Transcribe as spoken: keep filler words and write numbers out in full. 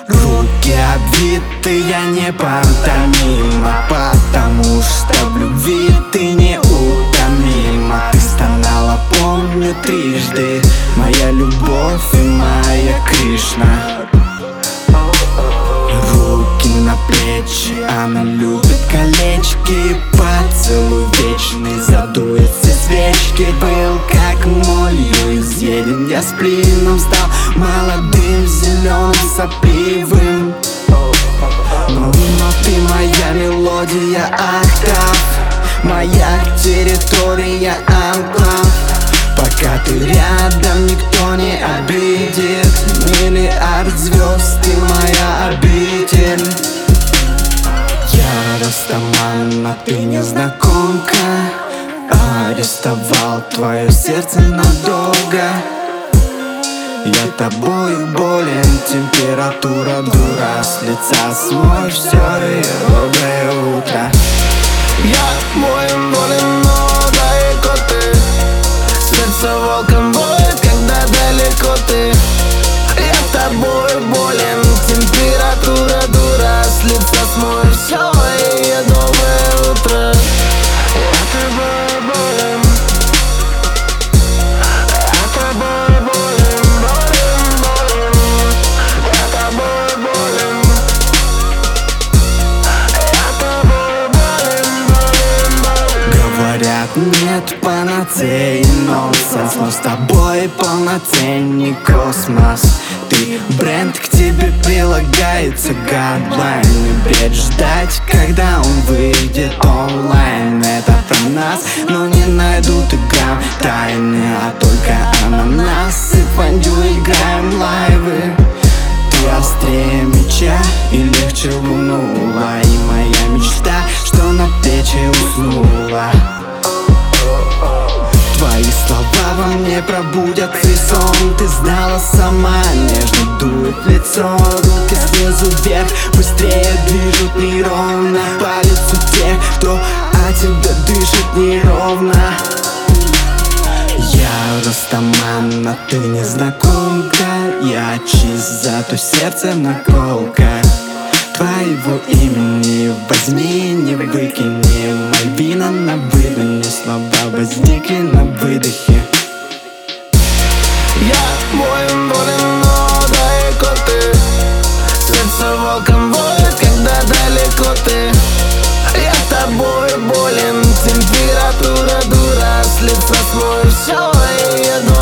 Руки обвиты, я непотомима, потому что в любви ты неутомима. Ты стонала, помню, трижды, моя любовь и моя Кришна. Руки на плечи, она любит колечки, поцелуй вечный, задует все свечки. Был как молью изъеден, я с плином стал молодым, зеленым, сопливым. Но, но ты моя мелодия, октав, моя территория, анклав. Пока ты рядом, никто не обидит. Миллиард звезд, ты моя обитель. Я растаман, а ты незнакомка. Арестовал твое сердце надолго. Я тобою болен, температура дура. С лица смой все и доброе утро. Я воин болен, но далеко ты. Сердце волком воет, когда далеко ты. Я тобой болен, температура дура. С лица смой все и я доброе утро. Я тобой болен. Я тобой болен, болен, болен. Я тобой болен. Я тобой болен, болен, болен. Говорят, нет панацеи, нонсенс, но с тобой полноценный космос. Ты бренд, к тебе прилагается гадлайн. Не бред ждать, когда он выйдет онлайн. Это про нас, но не найдут и грамм тайны, а только ананасы, фондю, играем лайвы. Ты острее меча и легче лунула. И моя мечта, что на плечи уснула. Твои слова во мне пробудят фрисон. Ты знала сама, нежно дует лицо. Руки снизу вверх, быстрее движут неровно по лицу тех, кто о тебе дышит неровно. Я растаман, а ты незнакомка. Я чист, зато сердце наколка. Твоего имени возьми, не выкини. Мальвина на выдане, слова возникли на выдохе. Я воин болен, но далеко ты. Сердце волком воет, когда далеко ты. Я тобой болен, температура дура. С лица смой все и я